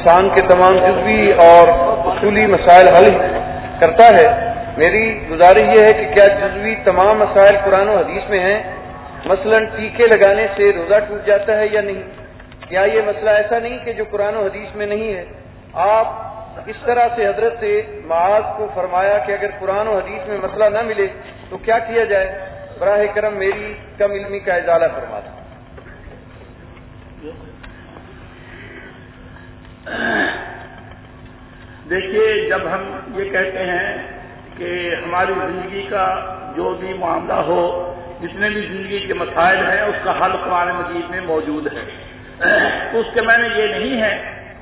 انسان کے تمام جزوی اور اصولی مسائل حل کرتا ہے، میری گزارش یہ ہے کہ کیا جزوی تمام مسائل قرآن و حدیث میں ہیں؟ مثلا ٹیکے لگانے سے روزہ ٹوٹ جاتا ہے یا نہیں؟ کیا یہ مسئلہ ایسا نہیں کہ جو قرآن و حدیث میں نہیں ہے؟ آپ اس طرح سے حضرت معاذ کو فرمایا کہ اگر قرآن و حدیث میں مسئلہ نہ ملے تو کیا کیا جائے؟ براہ کرم میری کم علمی کا ازالہ فرما دیں۔ دیکھیے، جب ہم یہ کہتے ہیں کہ ہماری زندگی کا جو بھی معاملہ ہو، جتنے بھی زندگی کے مسائل ہیں، اس کا حل قرآن مجید میں موجود ہے، تو اس کے معنی یہ نہیں ہے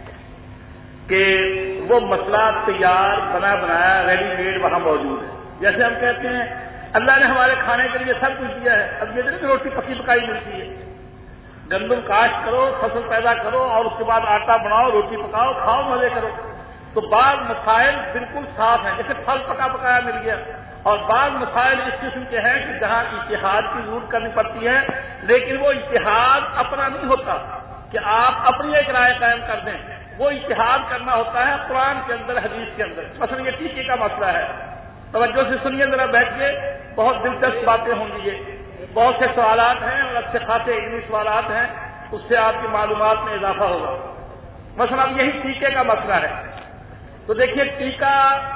کہ وہ مسئلہ تیار بنا بنایا ریڈی میڈ وہاں موجود ہے۔ جیسے ہم کہتے ہیں اللہ نے ہمارے کھانے کے لیے سب کچھ دیا ہے، اب یہ نہیں روٹی پکی پکائی ملتی ہے۔ گندم کاشت کرو، فصل پیدا کرو، اور اس کے بعد آٹا بناؤ، روٹی پکاؤ، کھاؤ، مزے کرو۔ تو بعض مسائل بالکل صاف ہیں، جیسے پھل پکا پکایا مل گیا، اور بعض مسائل اس قسم کے ہیں کہ جہاں اجتہاد کی ضرورت کرنی پڑتی ہے، لیکن وہ اجتہاد اپنا نہیں ہوتا کہ آپ اپنی ایک رائے قائم کر دیں، وہ اجتہاد کرنا ہوتا ہے قرآن کے اندر، حدیث کے اندر۔ مثلا یہ ٹیکے کا مسئلہ ہے، توجہ سے سنیے ذرا بیٹھ کے، بہت دلچسپ باتیں ہوں گی، یہ بہت سے سوالات ہیں اور اچھے خاصے علمی سوالات ہیں، اس سے آپ کی معلومات میں اضافہ ہوگا۔ مثلا اب یہی ٹیکے کا مسئلہ ہے، تو دیکھیے ٹیکہ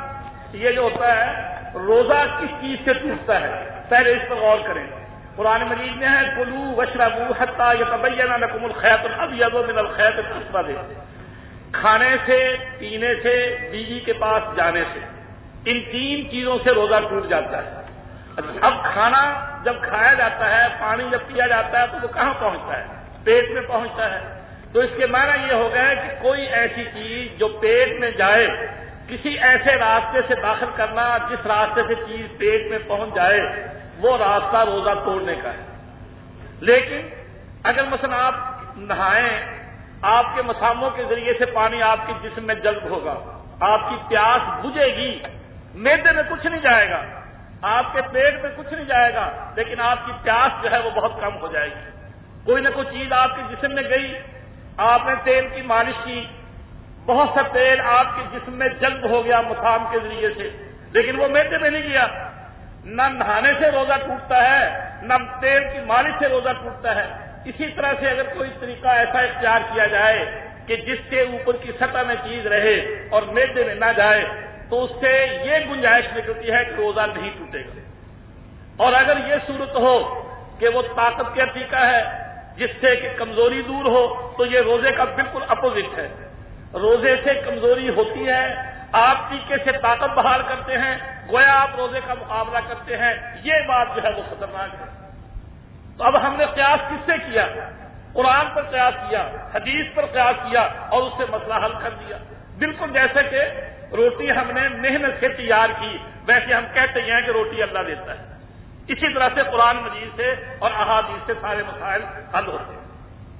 یہ جو ہوتا ہے، روزہ کس چیز سے ٹوٹتا ہے؟ پہلے اس پر غور کریں۔ قرآن مجید میں ہے کلوا واشربوا حتی یتبین لکم الخیط الابیض من الخیط الاسود، کھانے سے، پینے سے، بیوی کے پاس جانے سے، ان تین چیزوں سے روزہ ٹوٹ جاتا ہے۔ اب کھانا جب کھایا جاتا ہے، پانی جب پیا جاتا ہے، تو وہ کہاں پہنچتا ہے؟ پیٹ میں پہنچتا ہے۔ تو اس کے معنی یہ ہو گیا کہ کوئی ایسی چیز جو پیٹ میں جائے، کسی ایسے راستے سے داخل کرنا جس راستے سے چیز پیٹ میں پہنچ جائے، وہ راستہ روزہ توڑنے کا ہے۔ لیکن اگر مثلا آپ نہائیں، آپ کے مساموں کے ذریعے سے پانی آپ کے جسم میں جذب ہوگا، آپ کی پیاس بجھے گی، معدے میں کچھ نہیں جائے گا، آپ کے پیٹ میں کچھ نہیں جائے گا، لیکن آپ کی پیاس جو ہے وہ بہت کم ہو جائے گی۔ کوئی نہ کوئی چیز آپ کے جسم میں گئی، آپ نے تیل کی مالش کی، بہت سا تیل آپ کے جسم میں جذب ہو گیا مسام کے ذریعے سے، لیکن وہ معدے میں نہیں گیا۔ نہ نہانے سے روزہ ٹوٹتا ہے، نہ تیل کی مالش سے روزہ ٹوٹتا ہے۔ اسی طرح سے اگر کوئی طریقہ ایسا اختیار کیا جائے کہ جس کے اوپر کی سطح میں چیز رہے اور معدے میں نہ جائے، تو اس سے یہ گنجائش نکلتی ہے کہ روزہ نہیں ٹوٹے گا۔ اور اگر یہ صورت ہو کہ وہ طاقت کا طریقہ ہے جس سے کہ کمزوری دور ہو، تو یہ روزے کا بالکل اپوزٹ ہے۔ روزے سے کمزوری ہوتی ہے، آپ ٹیکے سے طاقت بحال کرتے ہیں، گویا آپ روزے کا مقابلہ کرتے ہیں، یہ بات جو ہے وہ خطرناک ہے۔ تو اب ہم نے قیاس کس سے کیا؟ قرآن پر قیاس کیا، حدیث پر قیاس کیا، اور اس سے مسئلہ حل کر دیا۔ بالکل جیسے کہ روٹی ہم نے محنت سے تیار کی، ویسے ہم کہتے ہیں کہ روٹی اللہ دیتا ہے۔ اسی طرح سے قرآن مجید سے اور احادیث سے سارے مسائل حل ہوتے ہیں۔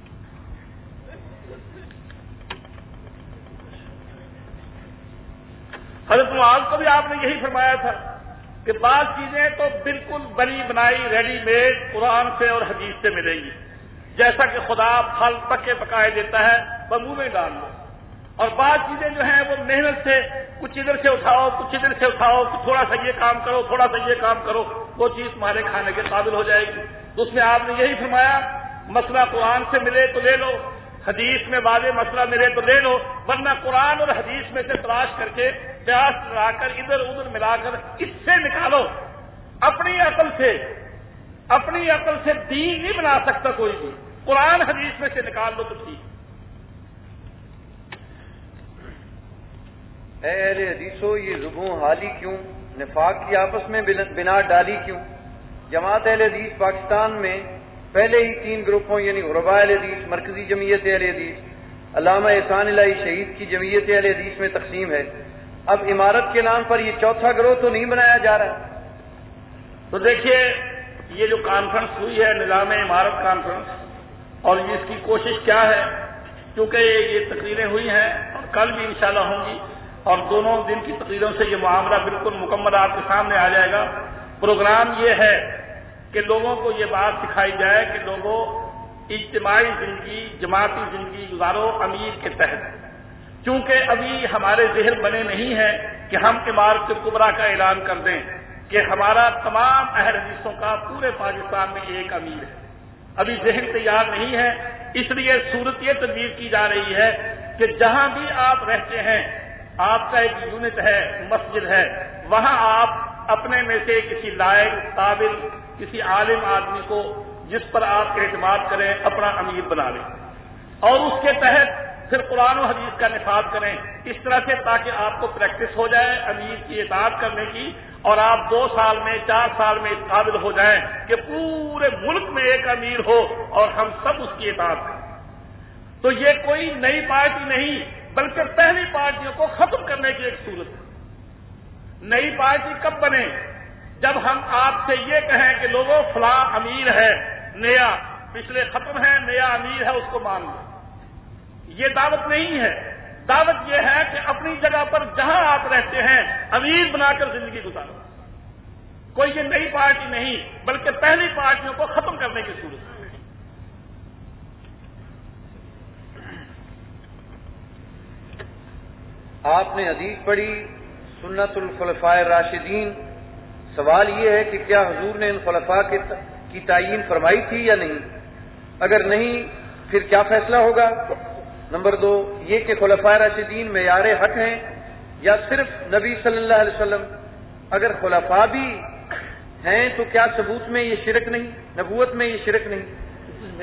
حضرت معاذ کو بھی آپ نے یہی فرمایا تھا کہ بعض چیزیں تو بالکل بنی بنائی ریڈی میڈ قرآن سے اور حدیث سے ملیں گی، جیسا کہ خدا پھل پکے پکائے دیتا ہے، منہ میں ڈال لو۔ اور بعض چیزیں جو ہیں وہ محنت سے کچھ ادھر سے اٹھاؤ، کچھ ادھر سے اٹھاؤ، تھوڑا سا یہ کام کرو، تھوڑا سا یہ کام کرو، وہ چیز تمہارے کھانے کے قابل ہو جائے گی۔ تو اس میں آپ نے یہی فرمایا، مسئلہ قرآن سے ملے تو لے لو، حدیث میں واضح مسئلہ ملے تو لے لو، ورنہ قرآن اور حدیث میں سے تلاش کر کے قیاس لگا کر ادھر ادھر ملا کر اس سے نکالو۔ اپنی عقل سے دین نہیں بنا سکتا کوئی بھی، قرآن حدیث میں سے نکال لو تو ٹھیک۔ اے اہل حدیثو، یہ زبوں حالی کیوں؟ نفاق کی آپس میں بنا ڈالی کیوں؟ جماعت اہل حدیث پاکستان میں پہلے ہی 3 گروپوں یعنی غرباء اہل حدیث، مرکزی جمعیت اہل حدیث، علامہ احسان الہی شہید کی جمعیت اہل حدیث میں تقسیم ہے۔ اب عمارت کے نام پر یہ چوتھا گروہ تو نہیں بنایا جا رہا؟ تو دیکھیے، یہ جو کانفرنس ہوئی ہے نظام عمارت کانفرنس، اور اس کی کوشش کیا ہے، کیونکہ یہ تقریریں ہوئی ہیں اور کل بھی انشاءاللہ ہوں گی، اور دونوں دن کی تقریروں سے یہ معاملہ بالکل مکمل آپ کے سامنے آ جائے گا۔ پروگرام یہ ہے کہ لوگوں کو یہ بات سکھائی جائے کہ لوگوں اجتماعی زندگی، جماعتی زندگی گزارو امیر کے تحت، چونکہ ابھی ہمارے ذہن بنے نہیں ہیں کہ ہم امارت کبریٰ کا اعلان کر دیں کہ ہمارا تمام اہل حدیثوں کا پورے پاکستان میں ایک امیر ہے، ابھی ذہن تیار نہیں ہے۔ اس لیے صورت یہ تدبیر کی جا رہی ہے کہ جہاں بھی آپ رہتے ہیں، آپ کا ایک یونٹ ہے، مسجد ہے، وہاں آپ اپنے میں سے کسی لائق قابل کسی عالم آدمی کو جس پر آپ اعتماد کریں اپنا امیر بنا لیں، اور اس کے تحت پھر قرآن و حدیث کا نفاذ کریں اس طرح سے تاکہ آپ کو پریکٹس ہو جائے امیر کی اطاعت کرنے کی، اور آپ 2 سال میں 4 سال میں اس قابل ہو جائیں کہ پورے ملک میں ایک امیر ہو اور ہم سب اس کی اطاعت کریں۔ تو یہ کوئی نئی پارٹی نہیں بلکہ پہلی پارٹیوں کو ختم کرنے کی ایک صورت ہے۔ نئی پارٹی کب بنے؟ جب ہم آپ سے یہ کہیں کہ لوگوں فلاں امیر ہے نیا، پچھلے ختم ہے، نیا امیر ہے، اس کو مان لو۔ یہ دعوت نہیں ہے، دعوت یہ ہے کہ اپنی جگہ پر جہاں آپ رہتے ہیں امیر بنا کر زندگی گزارو۔ کوئی یہ نئی پارٹی نہیں بلکہ پہلی پارٹیوں کو ختم کرنے کی صورت ہے۔ آپ نے حدیث پڑھی سنت الخلفاء الراشدین، سوال یہ ہے کہ کیا حضور نے ان خلفاء کی تعیین فرمائی تھی یا نہیں؟ اگر نہیں پھر کیا فیصلہ ہوگا؟ نمبر 2 یہ کہ خلفاء راشدین معیار حق ہیں یا صرف نبی صلی اللہ علیہ وسلم؟ اگر خلفاء بھی ہیں تو کیا ثبوت میں یہ شرک نہیں، نبوت میں یہ شرک نہیں؟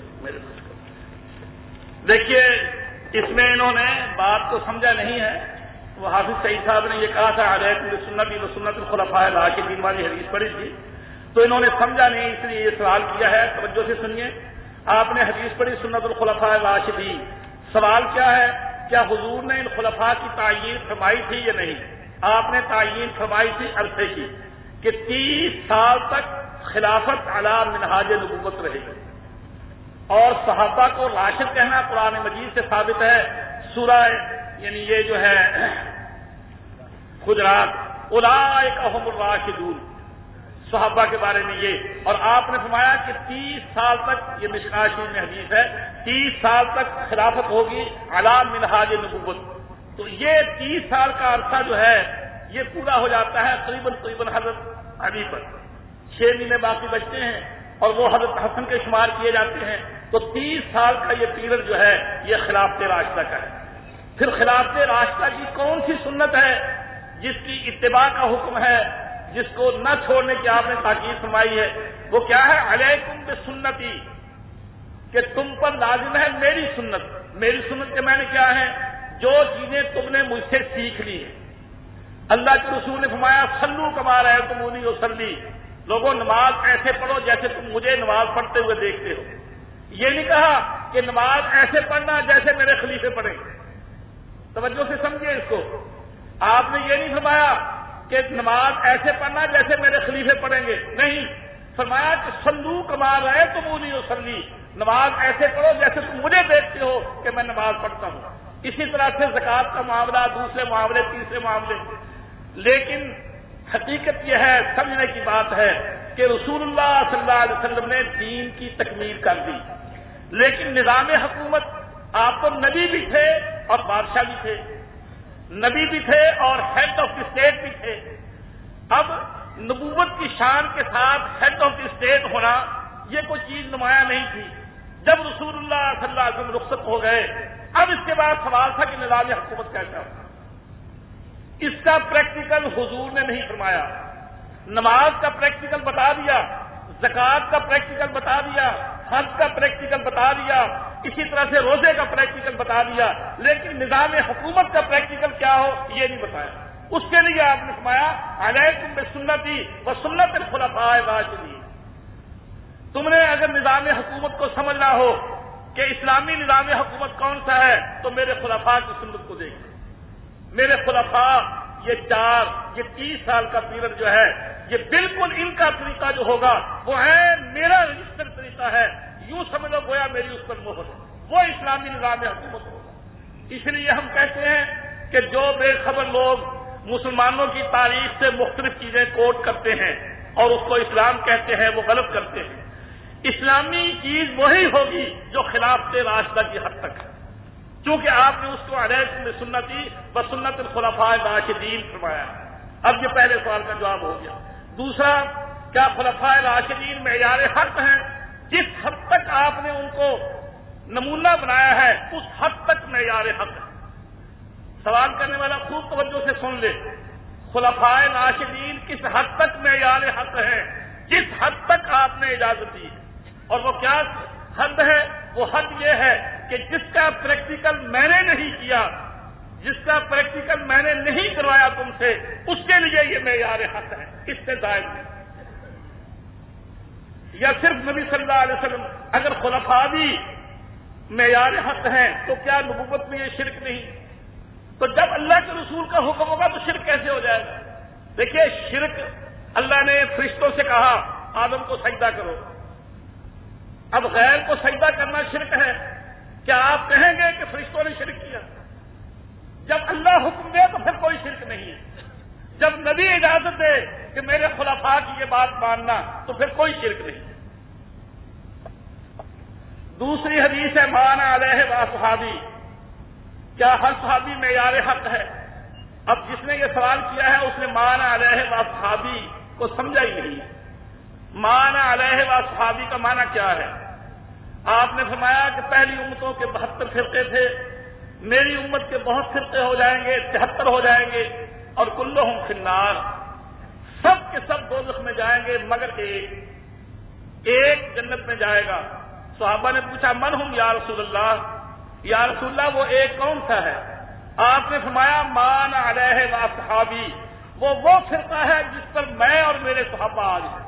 دیکھیے اس میں انہوں نے بات کو سمجھا نہیں ہے۔ وہ حافظ سعید صاحب نے یہ کہا تھا علیکم بسنتی و سنت الخلفاء الراشدین والی حدیث پڑھی تھی، تو انہوں نے سمجھا نہیں، اس لیے یہ سوال کیا ہے۔ توجہ سے سنیے، آپ نے حدیث پڑھی سنت الخلفاء الراشدین، سوال کیا ہے؟ کیا حضور نے ان خلفاء کی تعیین فرمائی تھی یا نہیں؟ آپ نے تعیین فرمائی تھی عرصے کی کہ 30 سال تک خلافت علی منہاج نبوت رہے گی، اور صحابہ کو راشد کہنا قرآن مجید سے ثابت ہے۔ سورہ یعنی یہ جو ہے حجرات، اولئک هم الراشدون، صحابہ کے بارے میں یہ، اور آپ نے فرمایا کہ 30 سال تک، یہ مشکاۃ شریف میں حدیث ہے، 30 سال تک خلافت ہوگی علی منہاج نبوت۔ تو یہ 30 سال کا عرصہ جو ہے یہ پورا ہو جاتا ہے تقریباً حضرت علی پر، 6 مہینے باقی بچتے ہیں اور وہ حضرت حسن کے شمار کیے جاتے ہیں۔ تو 30 سال کا یہ پیریڈ جو ہے یہ خلافت راشدہ کا ہے۔ پھر خلافت راشدہ کی کون سی سنت ہے جس کی اتباع کا حکم ہے، جس کو نہ چھوڑنے کی آپ نے تاکید فرمائی ہے؟ وہ کیا ہے؟ علیکم بسنتی، کہ تم پر لازم ہے میری سنت۔ میری سنت کے معنی کیا ہے؟ جو چیزیں تم نے مجھ سے سیکھ لی ہیں۔ اللہ کے رسول نے فرمایا صلو کما رأیتمونی اصلی، لوگوں نماز ایسے پڑھو جیسے تم مجھے نماز پڑھتے ہوئے دیکھتے ہو۔ یہ نہیں کہا کہ نماز ایسے پڑھنا جیسے میرے خلیفے پڑھیں۔ توجہ سے سمجھیے اس کو، آپ نے یہ نہیں فرمایا کہ نماز ایسے پڑھنا جیسے میرے خلیفے پڑھیں گے، نہیں، فرمایا کہ صلو کما رأیتمونی اصلی، نماز ایسے پڑھو جیسے تم مجھے دیکھتے ہو کہ میں نماز پڑھتا ہوں۔ اسی طرح سے زکوٰۃ کا معاملہ، دوسرے معاملے، تیسرے معاملے۔ لیکن حقیقت یہ ہے، سمجھنے کی بات ہے کہ رسول اللہ صلی اللہ علیہ وسلم نے دین کی تکمیل کر دی، لیکن نظام حکومت، آپ تو نبی بھی تھے اور بادشاہ بھی تھے، نبی بھی تھے اور ہیڈ آف دی اسٹیٹ بھی تھے۔ اب نبوت کی شان کے ساتھ ہیڈ آف دی اسٹیٹ ہونا یہ کوئی چیز نمایاں نہیں تھی۔ جب رسول اللہ صلی اللہ علیہ وسلم رخصت ہو گئے، اب اس کے بعد سوال تھا کہ نظام حکومت کیسا ہوگا۔ اس کا پریکٹیکل حضور نے نہیں فرمایا۔ نماز کا پریکٹیکل بتا دیا، زکوٰۃ کا پریکٹیکل بتا دیا، حج کا پریکٹیکل بتا دیا، اسی طرح سے روزے کا پریکٹیکل بتا دیا، لیکن نظام حکومت کا پریکٹیکل کیا ہو یہ نہیں بتایا۔ اس کے لیے آپ نے فرمایا علیکم بسنتی و سنت الخلفاء الراشدین۔ تم نے اگر نظام حکومت کو سمجھنا ہو کہ اسلامی نظام حکومت کون سا ہے تو میرے خلفاء کی سنت کو دیکھیں۔ میرے خلفاء یہ 30 سال کا پیریڈ جو ہے یہ بالکل ان کا طریقہ جو ہوگا وہ ہے میرا رجسٹر طریقہ ہے، یوں سمجھو گویا میری اس پر مہر ہے، وہ اسلامی نظام حکومت ہوگا۔ اس لیے ہم کہتے ہیں کہ جو بے خبر لوگ مسلمانوں کی تاریخ سے مختلف چیزیں کوٹ کرتے ہیں اور اس کو اسلام کہتے ہیں وہ غلط کرتے ہیں۔ اسلامی چیز وہی ہوگی جو خلافت راشدہ کی حد تک ہے۔ چونکہ آپ نے اس کو علیکم بسنتی و سنت الخلفاء الراشدین فرمایا. اب یہ پہلے سوال کا جواب ہو گیا. دوسرا، کیا خلفاء راشدین معیار حق ہیں؟ جس حد تک آپ نے ان کو نمونہ بنایا ہے اس حد تک معیار حق ہے. سوال کرنے والا خوب توجہ سے سن لے. خلفاء راشدین کس حد تک معیار حق ہے؟ جس حد تک آپ نے اجازت دی. اور وہ کیا حد ہے؟ وہ حد یہ ہے کہ جس کا پریکٹیکل میں نے نہیں کیا، جس کا پریکٹیکل میں نے نہیں کروایا تم سے، اس کے لیے یہ معیار حق ہے، اس سے زائد نہیں. یا صرف نبی صلی اللہ علیہ وسلم اگر خلفاء بھی معیار حق ہیں تو کیا نبوت میں یہ شرک نہیں؟ تو جب اللہ کے رسول کا حکم ہوگا تو شرک کیسے ہو جائے گا؟ دیکھیے، شرک اللہ نے فرشتوں سے کہا آدم کو سجدہ کرو. اب غیر کو سجدہ کرنا شرک ہے. کیا آپ کہیں گے کہ فرشتوں نے شرک کیا؟ جب اللہ حکم دے تو پھر کوئی شرک نہیں ہے. جب نبی اجازت دے کہ میرے خلفاء کی یہ بات ماننا تو پھر کوئی شرک نہیں. دوسری حدیث ہے مان علیہ واصحابی. کیا ہر صحابی معیار حق ہے؟ اب جس نے یہ سوال کیا ہے اس نے مان علیہ واصحابی کو سمجھا ہی نہیں. مان علیہ واصحابی کا معنی کیا ہے؟ آپ نے فرمایا کہ پہلی امتوں کے 72 فرقے تھے، میری امت کے بہت فرقے ہو جائیں گے، 73 ہو جائیں گے، اور کلہم فی النار، سب کے سب دوزخ میں جائیں گے مگر ایک جنت میں جائے گا. صحابہ نے پوچھا من ہم یا رسول اللہ، یا رسول اللہ وہ ایک کون سا ہے؟ آپ نے فرمایا مان علیہ واصحابی، وہ فرقہ ہے جس پر میں اور میرے صحابہ آج ہیں.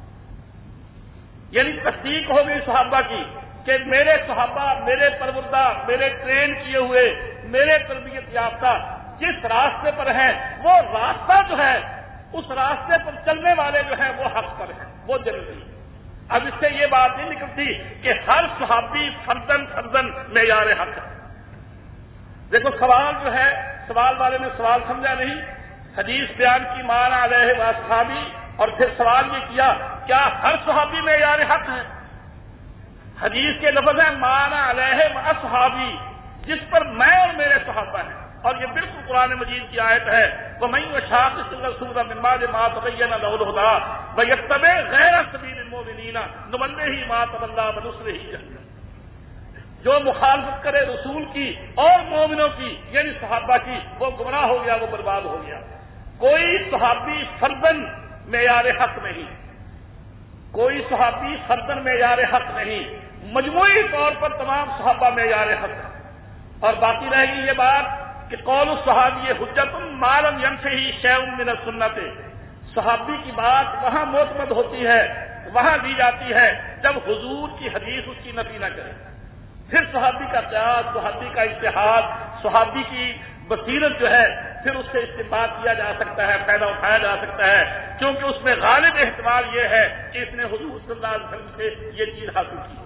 یعنی تصدیق ہو گئی صحابہ کی کہ میرے صحابہ، میرے پروردہ، میرے ٹرین کیے ہوئے، میرے تربیت یافتہ جس راستے پر ہیں وہ راستہ جو ہے، اس راستے پر چلنے والے جو ہیں وہ حق پر ہیں، وہ ضروری. اب اس سے یہ بات نہیں نکلتی کہ ہر صحابی فردن معیار حق ہے. دیکھو سوال جو ہے، سوال والے نے سوال سمجھا نہیں. حدیث بیان کی مان علیہ واصحابی، اور پھر سوال یہ کیا کیا ہر صحابی معیار حق ہے؟ حدیث کے لفظ ہیں مان علیہ واصحابی، جس پر میں اور میرے صحابہ ہیں. اور یہ بالکل قرآن مجید کی آیت ہے وَمَن يُشَاقِقِ الرَّسُولَ مِن بَعْدِ مَا تَبَيَّنَ لَهُ الْهُدَىٰ وَيَتَّبِعْ غَيْرَ سَبِيلِ الْمُؤْمِنِينَ نُوَلِّهِ مَا تَوَلَّىٰ وَنُصْلِهِ جَهَنَّمَ. جو مخالفت کرے رسول کی اور مومنوں کی، یعنی صحابہ کی، وہ گمراہ ہو گیا، وہ برباد ہو گیا. کوئی صحابی فردن معیار حق نہیں، کوئی صحابی فردن معیار حق نہیں، مجموعی طور پر تمام صحابہ معیار حق. اور باقی رہے گی یہ بات کہ قول الصحابی حجت ما لم ينفه شیء من السنت. صحابی کی بات وہاں معتمد ہوتی ہے، وہاں دی جاتی ہے جب حضور کی حدیث اس کی نفی نہ کرے. پھر صحابی کا قیاس، صحابی کا اجتہاد، صحابی کی بصیرت جو ہے، پھر اس سے استنباط کیا جا سکتا ہے، فائدہ اٹھایا جا سکتا ہے، کیونکہ اس میں غالب احتمال یہ ہے کہ اس نے حضور صلی اللہ علیہ وسلم سے یہ چیز حاصل کی.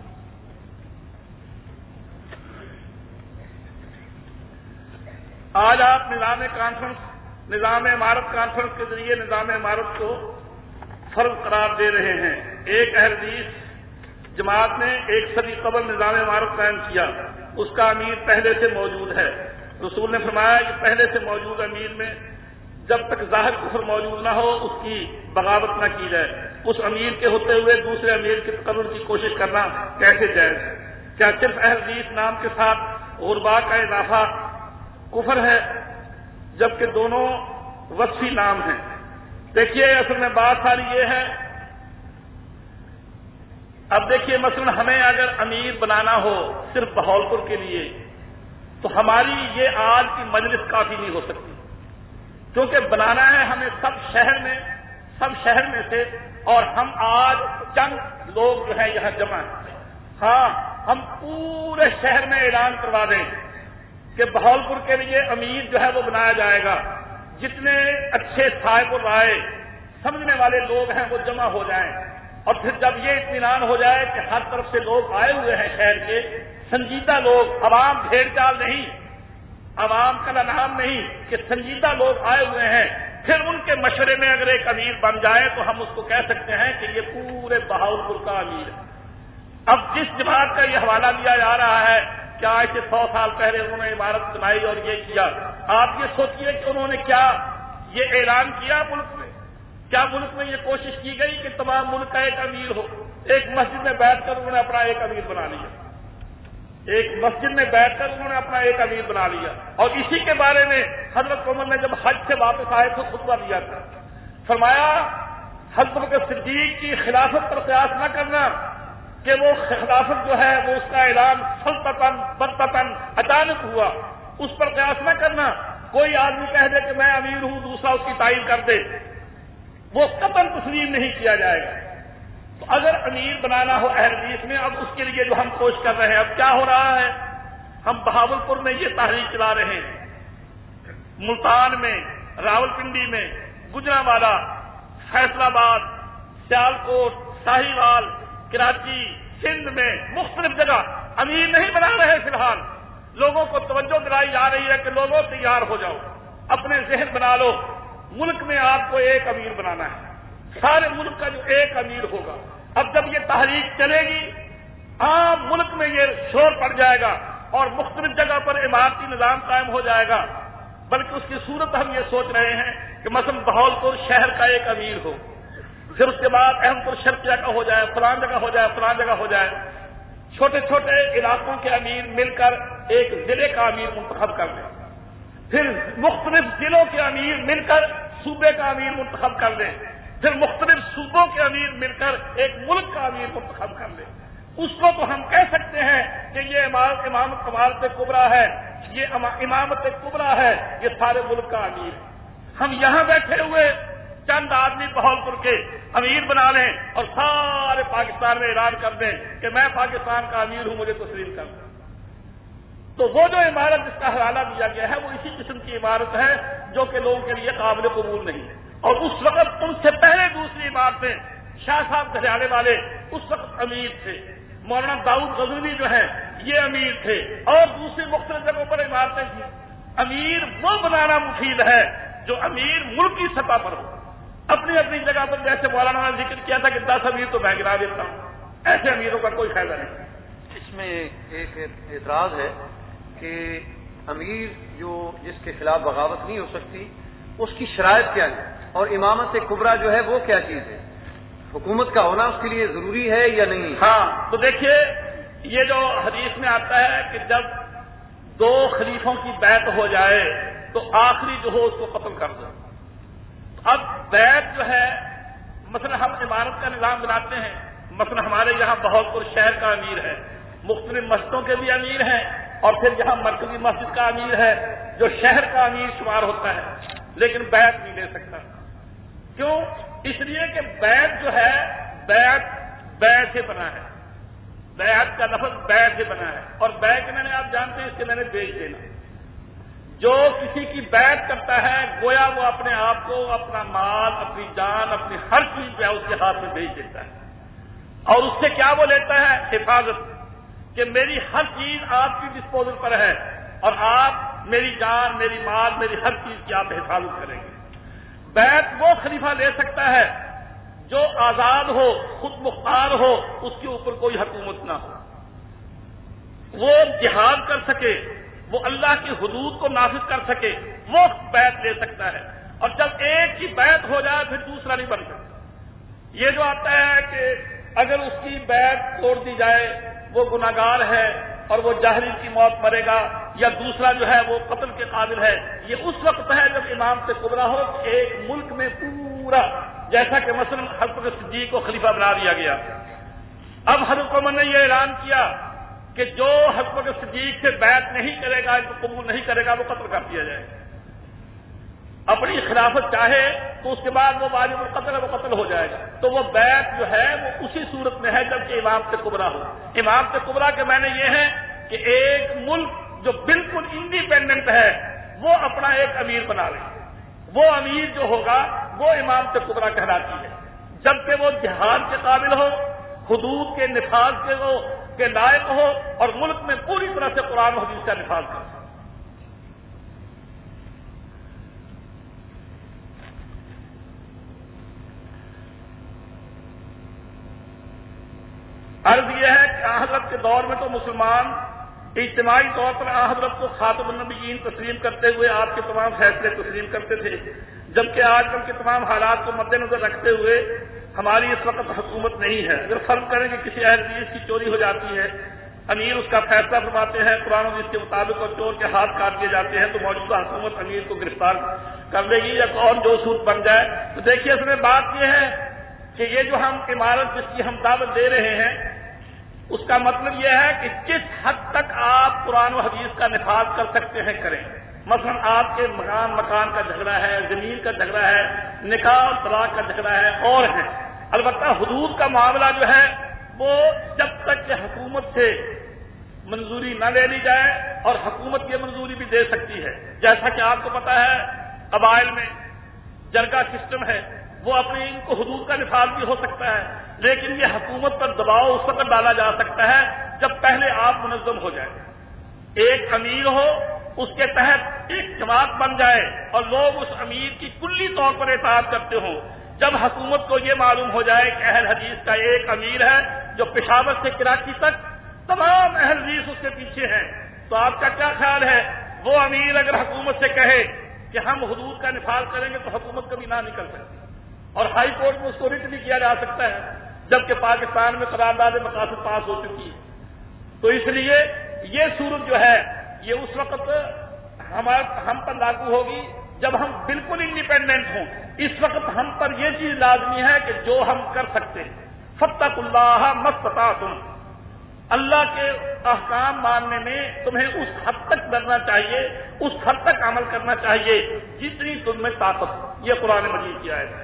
آج آپ نظام عمارت کانفرنس کے ذریعے نظام عمارت کو فرض قرار دے رہے ہیں. ایک احادیث جماعت نے 1 صدی قبل نظام عمارت قائم کیا، اس کا امیر پہلے سے موجود ہے. رسول نے فرمایا کہ پہلے سے موجود امیر میں جب تک ظاہر کفر موجود نہ ہو اس کی بغاوت نہ کی جائے. اس امیر کے ہوتے ہوئے دوسرے امیر کے تقرر کی کوشش کرنا کیسے جائز ہے؟ کیا صرف احادیث نام کے ساتھ غربا کا اضافہ کفر ہے جبکہ دونوں وصفی نام ہیں؟ دیکھیے اصل میں بات ساری یہ ہے، اب دیکھیے مثلا ہمیں اگر امیر بنانا ہو صرف بہاولپور کے لیے تو ہماری یہ آج کی مجلس کافی نہیں ہو سکتی، کیونکہ بنانا ہے ہمیں سب شہر میں سے، اور ہم آج چند لوگ جو ہے یہاں جمع ہیں. ہاں ہم پورے شہر میں اعلان کروا دیں کہ بہاولپور کے لیے امیر جو ہے وہ بنایا جائے گا، جتنے اچھے صاحب رائے سمجھنے والے لوگ ہیں وہ جمع ہو جائیں، اور پھر جب یہ اطمینان ہو جائے کہ ہر طرف سے لوگ آئے ہوئے ہیں شہر کے سنجیدہ لوگ، عوام بھیڑ چال نہیں، عوام کا نام نہیں، کہ سنجیدہ لوگ آئے ہوئے ہیں، پھر ان کے مشورے میں اگر ایک امیر بن جائے تو ہم اس کو کہہ سکتے ہیں کہ یہ پورے بہاولپور کا امیر ہے. اب جس جماعت کا یہ حوالہ دیا جا رہا ہے کیا ایسے 100 سال پہلے انہوں نے عمارت بنائی اور یہ کیا. آپ یہ سوچیے کہ انہوں نے کیا یہ اعلان کیا ملک میں؟ کیا ملک میں یہ کوشش کی گئی کہ تمام ملک کا ایک امیر ہو؟ ایک مسجد میں بیٹھ کر انہوں نے اپنا ایک امیر بنا لیا. ایک مسجد میں بیٹھ کر انہوں نے اپنا ایک امیر بنا لیا. اور اسی کے بارے میں حضرت عمر نے جب حج سے واپس آئے تو خطبہ دیا تھا. فرمایا حضرت بکر صدیق کی خلافت پر قیاس نہ کرنا کہ وہ خلافت جو ہے وہ اس کا اعلان سلطتاً برتتاً اچانک ہوا. اس پر قیاس نہ کرنا. کوئی آدمی کہہ دے کہ میں امیر ہوں دوسرا اس کی تعین کر دے, وہ قطعاً تسلیم نہیں کیا جائے گا. تو اگر امیر بنانا ہو اہل حدیث میں, اب اس کے لیے جو ہم کوشش کر رہے ہیں, اب کیا ہو رہا ہے, ہم بہاولپور میں یہ تحریک چلا رہے ہیں, ملتان میں, راولپنڈی میں, گجرانوالہ, فیصل آباد, سیالکوٹ, ساہیوال, کراچی, سندھ میں مختلف جگہ امیر نہیں بنا رہے. فی الحال لوگوں کو توجہ دلائی جا رہی ہے کہ لوگوں تیار ہو جاؤ, اپنے ذہن بنا لو, ملک میں آپ کو ایک امیر بنانا ہے, سارے ملک کا جو ایک امیر ہوگا. اب جب یہ تحریک چلے گی عام ملک میں یہ شور پڑ جائے گا اور مختلف جگہ پر عمارتی نظام قائم ہو جائے گا. بلکہ اس کی صورت ہم یہ سوچ رہے ہیں کہ مثلا بہاولپور شہر کا ایک امیر ہو, پھر اس کے بعد احمد پور شرقیہ کا ہو جائے, فلان جگہ ہو جائے, فلان جگہ ہو جائے. چھوٹے چھوٹے علاقوں کے امیر مل کر ایک ضلع کا امیر منتخب کر دیں, پھر مختلف ضلعوں کے امیر مل کر صوبے کا امیر منتخب کر دیں, پھر مختلف صوبوں کے امیر مل کر ایک ملک کا امیر منتخب کر دیں. اس کو تو ہم کہہ سکتے ہیں کہ یہ امامت کبریٰ ہے, یہ امامت کبریٰ ہے, یہ سارے ملک کا امیر ہے. ہم یہاں بیٹھے ہوئے چند آدمی بہاولپور کے امیر بنا لیں اور سارے پاکستان میں اعلان کر دیں کہ میں پاکستان کا امیر ہوں, مجھے تسلیم کر دیں. تو وہ جو عمارت جس کا حوالہ دیا گیا ہے وہ اسی قسم کی عمارت ہے جو کہ لوگوں کے لیے قابل قبول نہیں ہے. اور اس وقت ان سے پہلے دوسری عمارتیں شاہ صاحب گھرانے والے اس وقت امیر تھے. مولانا داؤد غزنوی جو ہیں یہ امیر تھے, اور دوسری مختلف جگہوں پر عمارتیں تھیں. امیر وہ بنانا مفید ہے جو امیر ملکی سطح پر ہو. اپنی اپنی جگہ پر جیسے مولانا نے ذکر کیا تھا کہ 10 امیر تو میں گرا دیتا ہوں, ایسے امیروں کا کوئی فائدہ نہیں. اس میں ایک اعتراض ہے کہ امیر جو جس کے خلاف بغاوت نہیں ہو سکتی اس کی شرائط کیا ہے, اور امامت کبریٰ جو ہے وہ کیا چیز ہے, حکومت کا ہونا اس کے لیے ضروری ہے یا نہیں؟ ہاں, تو دیکھیے یہ جو حدیث میں آتا ہے کہ جب 2 خلیفوں کی بیعت ہو جائے تو آخری جو ہو اس کو قتل کر دو. اب بیعت جو ہے مثلا ہم عمارت کا نظام بناتے ہیں, مثلا ہمارے یہاں بہاولپور شہر کا امیر ہے, مختلف مسجدوں کے بھی امیر ہیں, اور پھر یہاں مرکزی مسجد کا امیر ہے جو شہر کا امیر شمار ہوتا ہے, لیکن بیعت نہیں لے سکتا. کیوں؟ اس لیے کہ بیعت جو ہے بیعت سے بنا ہے, بیعت کا لفظ بیعت سے بنا ہے, اور بیعت کے میں نے آپ جانتے ہیں اس کے میں نے بیچ دینا. جو کسی کی بیعت کرتا ہے گویا وہ اپنے آپ کو, اپنا مال, اپنی جان, اپنی ہر چیز جو ہے اس کے ہاتھ میں بیچ دیتا ہے, اور اس سے کیا وہ لیتا ہے؟ حفاظت, کہ میری ہر چیز آپ کی ڈسپوزل پر ہے اور آپ میری جان, میری مال, میری ہر چیز کی آپ حفاظت کریں گے. بیعت وہ خلیفہ لے سکتا ہے جو آزاد ہو, خود مختار ہو, اس کے اوپر کوئی حکومت نہ ہو, وہ جہاد کر سکے, وہ اللہ کی حدود کو نافذ کر سکے, وہ بیعت لے سکتا ہے. اور جب ایک کی بیعت ہو جائے پھر دوسرا نہیں بن سکتا. یہ جو آتا ہے کہ اگر اس کی بیعت توڑ دی جائے وہ گناہگار ہے اور وہ جاہلی کی موت مرے گا, یا دوسرا جو ہے وہ قتل کے قابل ہے, یہ اس وقت ہے جب امامت کبریٰ ہو کہ ایک ملک میں پورا, جیسا کہ مثلا حضرت صدیق کو خلیفہ بنا دیا گیا. اب حضرت عمر نے یہ اعلان کیا کہ جو حضرت صدیق سے بیعت نہیں کرے گا, ان کو قبول نہیں کرے گا, وہ قتل کر دیا جائے. اپنی خلافت چاہے تو اس کے بعد وہ واجب القتل ہے, وہ قتل ہو جائے گا. تو وہ بیعت جو ہے وہ اسی صورت میں ہے جب کہ امامت کبریٰ ہو. امامت کبریٰ کے معنی یہ ہے کہ ایک ملک جو بالکل انڈیپینڈنٹ ہے وہ اپنا ایک امیر بنا لے, وہ امیر جو ہوگا وہ امامت کبریٰ کہلاتی ہے. جبکہ وہ جہاد کے قابل ہو, حدود کے نفاذ کے لائق ہو, اور ملک میں پوری طرح سے قرآن و حدیث کا نفاذ کر سکے. عرض یہ ہے کہ حضرت کے دور میں تو مسلمان اجتماعی طور پر حضرت کو خاتم النبیین تسلیم کرتے ہوئے آپ کے تمام فیصلے تسلیم کرتے تھے، جبکہ آج کل کے تمام حالات کو مد نظر رکھتے ہوئے ہماری اس وقت حکومت نہیں ہے۔ اگر فرض کریں کہ کسی اہل حدیث کی چوری ہو جاتی ہے، امیر اس کا فیصلہ فرماتے ہیں قرآن و حدیث کے مطابق اور چور کے ہاتھ کاٹ دیے جاتے ہیں، تو موجودہ حکومت امیر کو گرفتار کر لے گی یا کون جو سود بن جائے۔ تو دیکھیے اس میں بات یہ ہے کہ یہ جو ہم عمارت جس کی ہم دعوت دے رہے ہیں اس کا مطلب یہ ہے کہ کس حد تک آپ قرآن و حدیث کا نفاذ کر سکتے ہیں کریں۔ مثلا آپ کے مکان کا جھگڑا ہے، زمین کا جھگڑا ہے، نکاح اور طلاق کا جھگڑا ہے اور ہے۔ البتہ حدود کا معاملہ جو ہے وہ جب تک کہ حکومت سے منظوری نہ لے لی جائے، اور حکومت یہ منظوری بھی دے سکتی ہے، جیسا کہ آپ کو پتا ہے قبائل میں جرگہ سسٹم ہے، وہ اپنے ان کو حدود کا نفاذ بھی ہو سکتا ہے، لیکن یہ حکومت پر دباؤ اس وقت ڈالا جا سکتا ہے جب پہلے آپ منظم ہو جائیں، ایک امیر ہو، اس کے تحت ایک جماعت بن جائے اور لوگ اس امیر کی کلی طور پر اطاعت کرتے ہوں۔ جب حکومت کو یہ معلوم ہو جائے کہ اہل حدیث کا ایک امیر ہے جو پشاور سے کراچی تک تمام اہل حدیث اس کے پیچھے ہیں، تو آپ کا کیا خیال ہے وہ امیر اگر حکومت سے کہے کہ ہم حدود کا نفاذ کریں گے تو حکومت کبھی نہ نکل سکتی، اور ہائی کورٹ میں اس کو رٹ بھی کیا جا سکتا ہے، جبکہ پاکستان میں قرارداد مقاصد پاس ہو چکی ہے۔ تو اس لیے یہ صورت جو ہے یہ اس وقت ہم پر لاگو ہوگی جب ہم بالکل انڈیپینڈنٹ ہوں۔ اس وقت ہم پر یہ چیز لازمی ہے کہ جو ہم کر سکتے ہیں، فاتقوا اللہ ما استطعتم، اللہ کے احکام ماننے میں تمہیں اس حد تک ڈرنا چاہیے، اس حد تک عمل کرنا چاہیے جتنی تم میں طاقت ہو۔ یہ قرآن مجید کی آیت ہے۔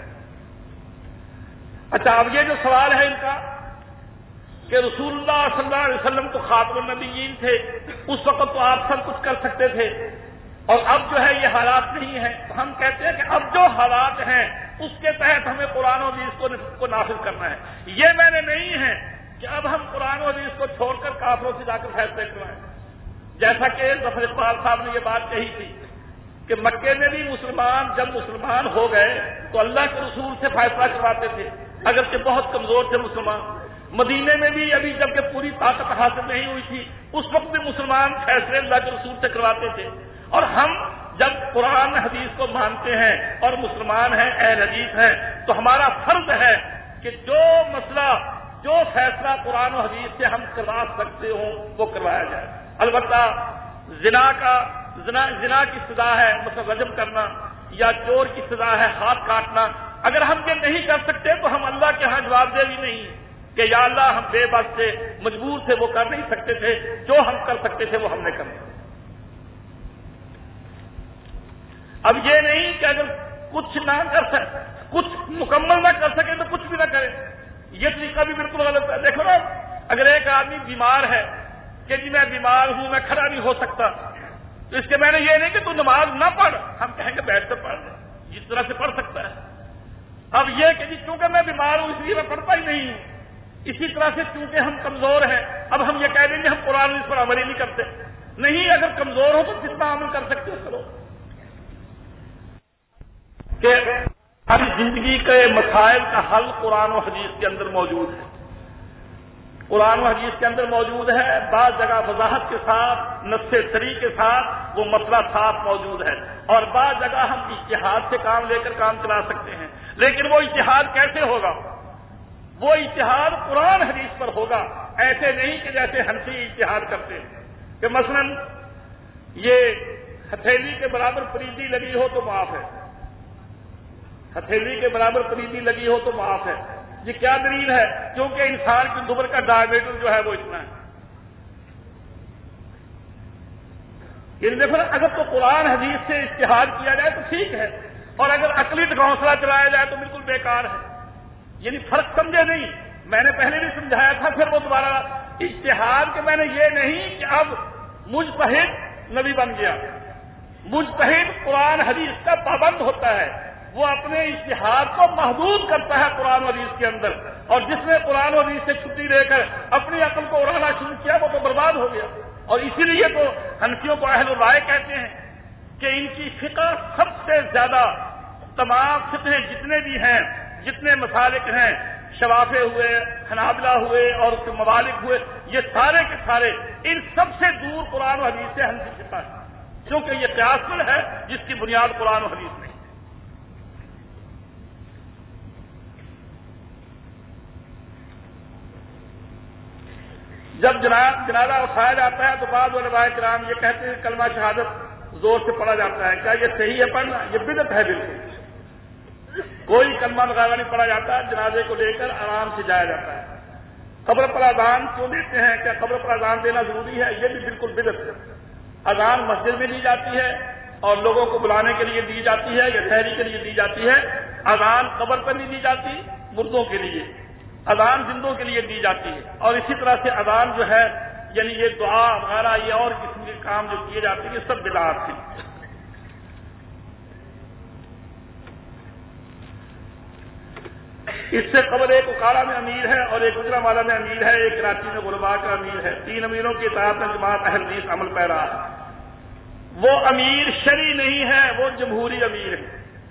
اچھا، اب یہ جو سوال ہے ان کا کہ رسول اللہ صلی اللہ علیہ وسلم تو خاتم النبیین تھے، اس وقت تو آپ سب کچھ کر سکتے تھے، اور اب جو ہے یہ حالات نہیں ہیں، تو ہم کہتے ہیں کہ اب جو حالات ہیں اس کے تحت ہمیں قرآن و حدیث کو نافذ کرنا ہے۔ یہ میں نے نہیں ہے کہ اب ہم قرآن و حدیث کو چھوڑ کر کافروں سے جا کر فیصلے کروائیں، جیسا کہ ظفر اقبال صاحب نے یہ بات کہی تھی کہ مکے میں بھی مسلمان جب مسلمان ہو گئے تو اللہ کے رسول سے فیصلہ کرواتے تھے، اگرچہ بہت کمزور تھے مسلمان۔ مدینے میں بھی ابھی جبکہ پوری طاقت حاصل نہیں ہوئی تھی اس وقت بھی مسلمان فیصلے اللہ کے رسول سے کرواتے تھے، اور ہم جب قرآن حدیث کو مانتے ہیں اور مسلمان ہیں، اہل حدیث ہیں، تو ہمارا فرض ہے کہ جو مسئلہ جو فیصلہ قرآن و حدیث سے ہم کروا سکتے ہوں وہ کروایا جائے۔ البتہ زنا کی سزا ہے مثلا رجم کرنا، یا چور کی سزا ہے ہاتھ کاٹنا، اگر ہم یہ نہیں کر سکتے تو ہم اللہ کے ہاں جواب دہ بھی نہیں کہ یا اللہ ہم بے بس تھے، مجبور تھے، وہ کر نہیں سکتے تھے، جو ہم کر سکتے تھے وہ ہم نے کرنا۔ اب یہ نہیں کہ اگر کچھ نہ کر سکے، کچھ مکمل نہ کر سکے تو کچھ بھی نہ کرے، یہ طریقہ بھی بالکل غلط ہے۔ دیکھو نا، اگر ایک آدمی بیمار ہے کہ جی میں بیمار ہوں، میں کھڑا نہیں ہو سکتا، تو اس کے میں نے یہ نہیں کہ تو نماز نہ پڑھ، ہم کہیں گے بیٹھ کر پڑھ لے، جس طرح سے پڑھ سکتا ہے۔ اب یہ کہ جی چونکہ میں بیمار ہوں اس لیے میں پڑھتا ہی نہیں ہوں، اسی طرح سے چونکہ ہم کمزور ہیں اب ہم یہ کہہ دیں گے ہم قرآن اس پر عمل ہی نہیں کرتے۔ نہیں، اگر کمزور ہو تو جتنا عمل کر سکتے ہو کرو۔ کہ ہر زندگی کے مسائل کا حل قرآن و حدیث کے اندر موجود ہے، قرآن و حدیث کے اندر موجود ہے، بعض جگہ وضاحت کے ساتھ نص صریح کے ساتھ وہ مسئلہ صاف موجود ہے، اور بعض جگہ ہم اجتہاد سے کام لے کر کام چلا سکتے ہیں، لیکن وہ اجتہاد کیسے ہوگا؟ وہ اجتہاد قرآن حدیث پر ہوگا، ایسے نہیں کہ جیسے حنفی اجتہاد کرتے ہیں کہ مثلا یہ ہتھیلی کے برابر پریدی لگی ہو تو معاف ہے، ہتھیلی کے برابر پریدی لگی ہو تو معاف ہے۔ یہ کیا دلیل ہے؟ کیونکہ انسان کی دبر کا ڈائیمیٹر جو ہے وہ اتنا ہے۔ دیکھو اگر تو قرآن حدیث سے اجتہاد کیا جائے تو ٹھیک ہے، اور اگر عقلی ڈھونسلہ چلایا جائے تو بالکل بیکار ہے۔ یعنی فرق سمجھے نہیں، میں نے پہلے بھی سمجھایا تھا، پھر وہ دوبارہ اجتہاد کے میں نے یہ نہیں کہ اب مجتہد نبی بن گیا، مجتہد قرآن حدیث کا پابند ہوتا ہے، وہ اپنے اجتہاد کو محدود کرتا ہے قرآن و حدیث کے اندر، اور جس نے قرآن و حدیث سے چھٹی لے کر اپنی عقل کو اڑانا شروع کیا وہ تو برباد ہو گیا۔ اور اسی لیے تو حنفیوں کو اہل الرائے کہتے ہیں کہ ان کی فقہ سب سے زیادہ تمام فقہ جتنے بھی ہیں، جتنے مسالک ہیں، شوافع ہوئے، حنابلہ ہوئے اور اس کے موالک ہوئے، یہ سارے کے سارے ان سب سے دور قرآن و حدیث سے ہم کی ہے، کیونکہ یہ قیاس ہے جس کی بنیاد قرآن و حدیث نہیں۔ جب جنازہ اٹھایا جاتا ہے تو بعض علماء کرام یہ کہتے ہیں کلمہ شہادت زور سے پڑھا جاتا ہے، کیا یہ صحیح ہے پڑھنا؟ یہ بدعت ہے بالکل، کوئی کلمہ وغیرہ نہیں پڑھا جاتا، جنازے کو لے کر آرام سے جایا جاتا ہے۔ قبر پر اذان کیوں دیتے ہیں؟ کیا قبر پر اذان دینا ضروری ہے؟ یہ بھی بالکل بدعت ہے۔ اذان مسجد میں دی جاتی ہے اور لوگوں کو بلانے کے لیے دی جاتی ہے یا تحریک کے لیے دی جاتی ہے، اذان قبر پر نہیں دی جاتی، مردوں کے لیے، اذان زندوں کے لیے دی جاتی ہے۔ اور اسی طرح سے اذان جو ہے یعنی یہ دعا وغیرہ یہ اور قسم کے کام جو کیے جاتے ہیں یہ سب بدعات ہیں۔ اس سے قبل ایک اکاڑا میں امیر ہے اور ایک گجرانوالہ میں امیر ہے، ایک کراچی میں غربا کا امیر ہے، 3 امیروں کی اطاعت میں جماعت اہل حدیث عمل پیرا ہے۔ وہ امیر شرعی نہیں ہے، وہ جمہوری امیر ہے۔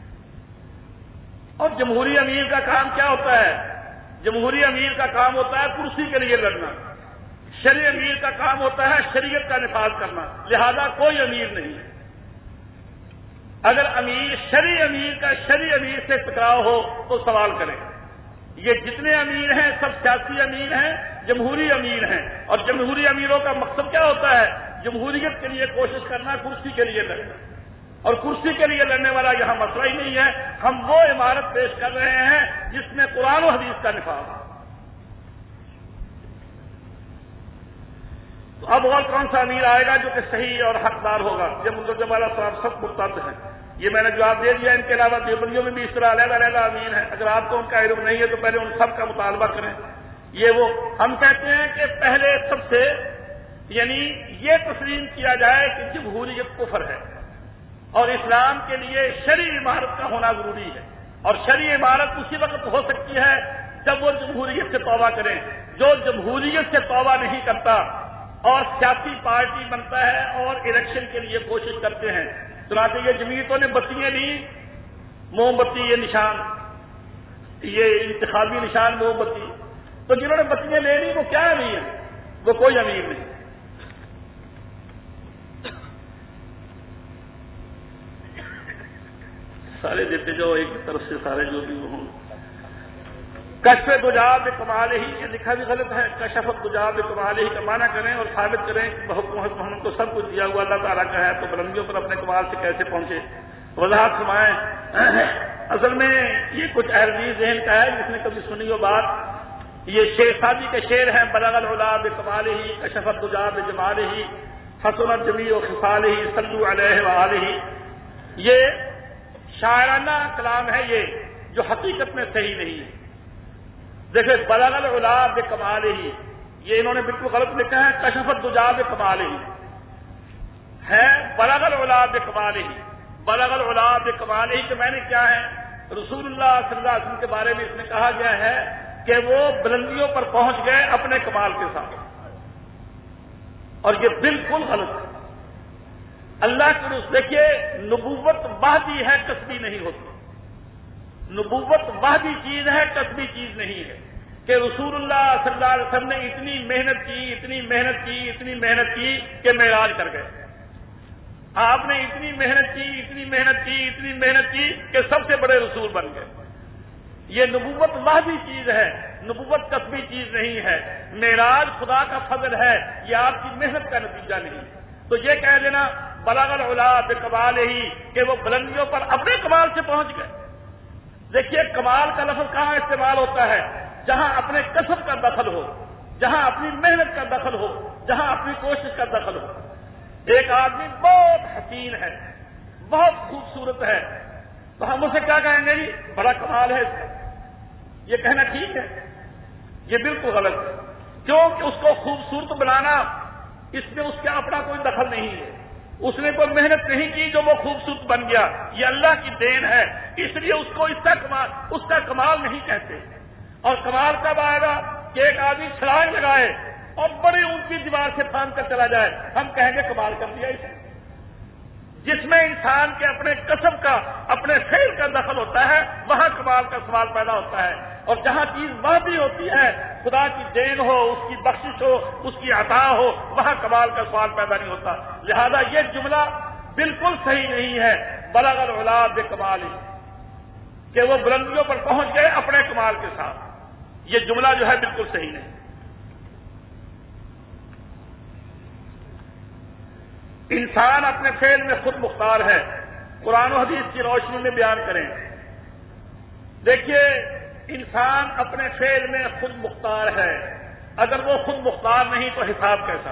اور جمہوری امیر کا کام کیا ہوتا ہے؟ جمہوری امیر کا کام ہوتا ہے کرسی کے لیے لڑنا، شرعی امیر کا کام ہوتا ہے شریعت کا نفاذ کرنا، لہذا کوئی امیر نہیں ہے۔ اگر امیر شرعی امیر کا شرعی امیر سے ٹکراؤ ہو تو سوال کریں۔ یہ جتنے امیر ہیں سب سیاسی امیر ہیں، جمہوری امیر ہیں، اور جمہوری امیروں کا مقصد کیا ہوتا ہے؟ جمہوریت کے لیے کوشش کرنا، کرسی کے لیے لڑنا، اور کرسی کے لیے لڑنے والا یہاں مسئلہ ہی نہیں ہے۔ ہم وہ عمارت پیش کر رہے ہیں جس میں قرآن و حدیث کا نفاذ ہے۔ تو اب اور کون سا امیر آئے گا جو کہ صحیح اور حقدار ہوگا؟ یہ مندرجہ والا صاحب سب مرتد ہیں، یہ میں نے جواب دے دیا۔ ان کے علاوہ دیوبندیوں میں بھی اس طرح علیحدہ علیحدہ امیر ہیں، اگر آپ کو ان کا علم نہیں ہے تو پہلے ان سب کا مطالبہ کریں۔ یہ وہ ہم کہتے ہیں کہ پہلے سب سے یعنی یہ تسلیم کیا جائے کہ جمہوریت کفر ہے اور اسلام کے لیے شرعی عمارت کا ہونا ضروری ہے، اور شرعی عمارت اسی وقت ہو سکتی ہے جب وہ جمہوریت سے توبہ کریں۔ جو جمہوریت سے توبہ نہیں کرتا اور سیاسی پارٹی بنتا ہے اور الیکشن کے لیے کوشش کرتے ہیں، چنانچہ یہ جمعیتوں نے بتیاں لی، موم بتی یہ نشان، یہ انتخابی نشان موم بتی، تو جنہوں نے بتیاں لے لی وہ کیا امیر ہیں؟ وہ کوئی امیر نہیں۔ سارے دیتے جو ایک طرف سے سارے جو بھی ہوں۔ کشف دجا بکمال ہی، یہ لکھا بھی غلط ہے، کشف دجا بکمال ہی کا معنی کریں اور ثابت کریں کہ بحکم ہم کو سب کچھ دیا ہوا اللہ تعالیٰ کا ہے، تو بلندیوں پر اپنے کمال سے کیسے پہنچے؟ وضاحت فرمائیں۔ اصل میں یہ کچھ اہل حدیث ذہن کا ہے، جس نے کبھی سنی ہو بات، یہ شیر سادی کے شعر ہیں، بلغ العلا بکمال ہی، کشف الدجا بجمال ہی، حسنت جمیع خصال ہی، صلوا علیہ وآلہ۔ یہ شاعرانہ کلام ہے یہ، جو حقیقت میں صحیح نہیں ہے۔ دیکھیں بلغ العلا بکمال ہی، یہ انہوں نے بالکل غلط لکھا ہے، کشف الدجا بکمال ہی ہے، بلغ العلا بکمال ہی، بلغ العلا بکمال ہی کہ میں نے کیا ہے؟ رسول اللہ صلی اللہ علیہ وسلم کے بارے میں اس میں کہا گیا ہے کہ وہ بلندیوں پر پہنچ گئے اپنے کمال کے ساتھ، اور یہ بالکل غلط ہے۔ اللہ کے رسول، دیکھیے نبوت وحدی ہے، کسبی نہیں ہوتی۔ نبوت وحدی چیز ہے، کسبی چیز نہیں ہے، کہ رسول اللہ صلی اللہ علیہ وسلم نے اتنی محنت کی، اتنی محنت کی، اتنی محنت کی کہ معراج کر گئے۔ آپ نے اتنی محنت کی، اتنی محنت کی، اتنی محنت کی کہ سب سے بڑے رسول بن گئے۔ یہ نبوت وحدی چیز ہے، نبوت کسبی چیز نہیں ہے۔ معراج خدا کا فضل ہے، یہ آپ کی محنت کا نتیجہ نہیں۔ تو یہ کہہ دینا بلغ العلا بکمال ہی کہ وہ بلندیوں پر اپنے کمال سے پہنچ گئے۔ دیکھیے کمال کا لفظ کہاں استعمال ہوتا ہے؟ جہاں اپنے کسب کا دخل ہو، جہاں اپنی محنت کا دخل ہو، جہاں اپنی کوشش کا دخل ہو۔ ایک آدمی بہت حسین ہے، بہت خوبصورت ہے، تو ہم اسے کیا کہیں گے؟ جی بڑا کمال ہے اس کا۔ یہ کہنا ٹھیک ہے؟ یہ بالکل غلط ہے، کیونکہ اس کو خوبصورت بنانا اس میں اس کا اپنا کوئی دخل نہیں ہے، اس نے کوئی محنت نہیں کی جو وہ خوبصورت بن گیا، یہ اللہ کی دین ہے، اس لیے اس کو اس کا کمال نہیں کہتے۔ اور کمال کب آئے گا کہ ایک آدمی چھلانگ لگائے اور بڑی اونچی دیوار سے پھاند کر چلا جائے، ہم کہیں گے کمال کر دیا اسے۔ جس میں انسان کے اپنے کسب کا، اپنے فعل کا دخل ہوتا ہے، وہاں کمال کا سوال پیدا ہوتا ہے، اور جہاں چیز مادی ہوتی ہے، خدا کی دین ہو، اس کی بخشش ہو، اس کی عطا ہو، وہاں کمال کا سوال پیدا نہیں ہوتا۔ لہذا یہ جملہ بالکل صحیح نہیں ہے، بلغ العلا بکمال، کہ وہ بلندیوں پر پہنچ گئے اپنے کمال کے ساتھ، یہ جملہ جو ہے بالکل صحیح نہیں۔ انسان اپنے فعل میں خود مختار ہے، قرآن و حدیث کی روشنی میں بیان کریں۔ دیکھیے، انسان اپنے فعل میں خود مختار ہے، اگر وہ خود مختار نہیں تو حساب کیسا؟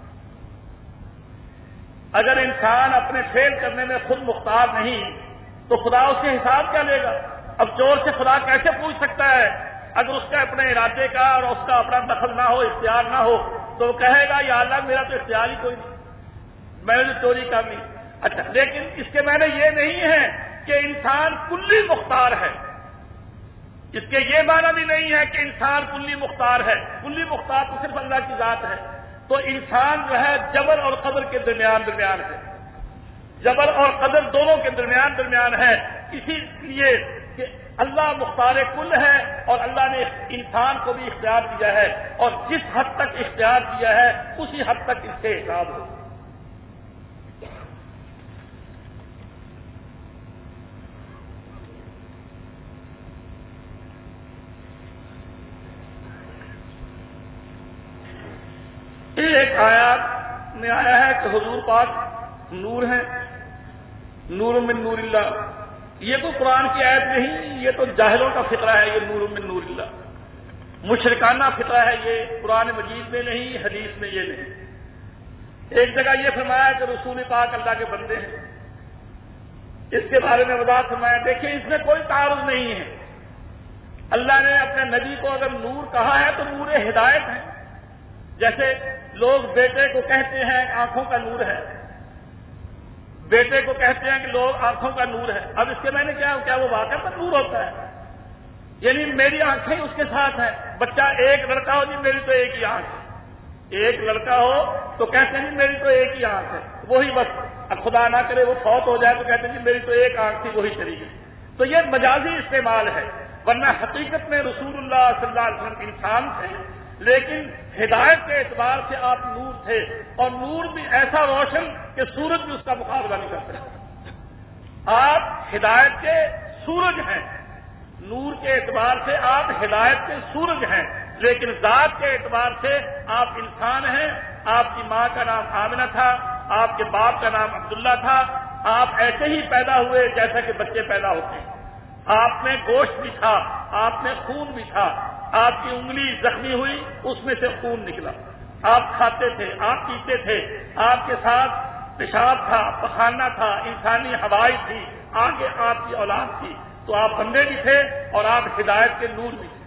اگر انسان اپنے فعل کرنے میں خود مختار نہیں تو خدا اس کے حساب کیا لے گا؟ اب چور سے خدا کیسے پوچھ سکتا ہے اگر اس کا اپنے ارادے کا اور اس کا اپنا دخل نہ ہو، اختیار نہ ہو؟ تو وہ کہے گا یا اللہ میرا تو اختیار ہی کوئی نہیں، میں نے تو چوری کر لی۔ اچھا، لیکن اس کے معنی یہ نہیں ہے کہ انسان کلی مختار ہے، اس کے یہ معنی بھی نہیں ہے کہ انسان کلی مختار ہے، کلی مختار تو صرف اللہ کی ذات ہے۔ تو انسان جو ہے جبر اور قدر کے درمیان ہے، جبر اور قدر دونوں کے درمیان ہے، اسی لیے کہ اللہ مختار کل ہے اور اللہ نے انسان کو بھی اختیار دیا ہے، اور جس حد تک اختیار دیا ہے اسی حد تک اس سے حساب ہو۔ ایک آیات میں آیا ہے کہ حضور پاک نور ہیں، نور من نور اللہ، یہ تو قرآن کی آیت نہیں، یہ تو جاہلوں کا فقرہ ہے، یہ نور من نور اللہ، مشرکانہ فقرہ ہے، یہ قرآن مجید میں نہیں، حدیث میں یہ نہیں۔ ایک جگہ یہ فرمایا کہ رسول پاک اللہ کے بندے ہیں، اس کے بارے میں وضاحت فرمایا۔ دیکھیں، اس میں کوئی تعارض نہیں ہے، اللہ نے اپنے نبی کو اگر نور کہا ہے تو نور ہدایت ہے، جیسے لوگ بیٹے کو کہتے ہیں آنکھوں کا نور ہے، بیٹے کو کہتے ہیں کہ لوگ آنکھوں کا نور ہے۔ اب اس کے معنی کیا وہ واقعہ پر نور ہوتا ہے؟ یعنی میری آنکھیں اس کے ساتھ ہیں۔ بچہ ایک لڑکا ہو جی میری تو ایک ہی آنکھ ہے، ایک لڑکا ہو تو کہتے ہیں میری تو ایک ہی آنکھ ہے، وہی بس، اب خدا نہ کرے وہ فوت ہو جائے تو کہتے ہیں میری تو ایک آنکھ تھی وہی چلی گئی۔ تو یہ مجازی استعمال ہے، ورنہ حقیقت میں رسول اللہ صلی اللہ علیہ وسلم انسان تھے، لیکن ہدایت کے اعتبار سے آپ نور تھے، اور نور بھی ایسا روشن کہ سورج بھی اس کا مقابلہ نہیں کر سکتا۔ آپ ہدایت کے سورج ہیں، نور کے اعتبار سے آپ ہدایت کے سورج ہیں، لیکن ذات کے اعتبار سے آپ انسان ہیں۔ آپ کی ماں کا نام آمنہ تھا، آپ کے باپ کا نام عبداللہ تھا، آپ ایسے ہی پیدا ہوئے جیسا کہ بچے پیدا ہوتے ہیں۔ آپ میں گوشت بھی تھا، آپ میں خون بھی تھا، آپ کی انگلی زخمی ہوئی اس میں سے خون نکلا، آپ کھاتے تھے، آپ پیتے تھے، آپ کے ساتھ پیشاب تھا، پخانہ تھا، انسانی ہوائیں تھی، آگے آپ کی اولاد تھی، تو آپ بندے بھی تھے اور آپ ہدایت کے نور بھی تھے۔